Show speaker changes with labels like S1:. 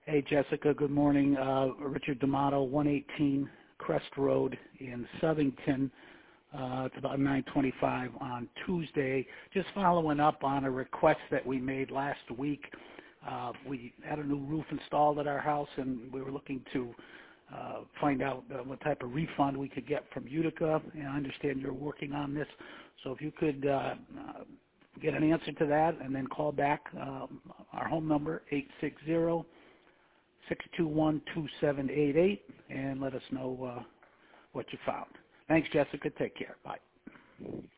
S1: Hey, Jessica. Good morning. Richard D'Amato, 118 Crest Road in Southington. It's about 9:25 on Tuesday. Just following up on a request that we made last week. We had a new roof installed at our house, and we were looking to find out what type of refund we could get from Utica. And I understand you're working on this, so if you could get an answer to that and then call back our home number, 860-621-2788, and let us know what you found. Thanks, Jessica. Take care. Bye.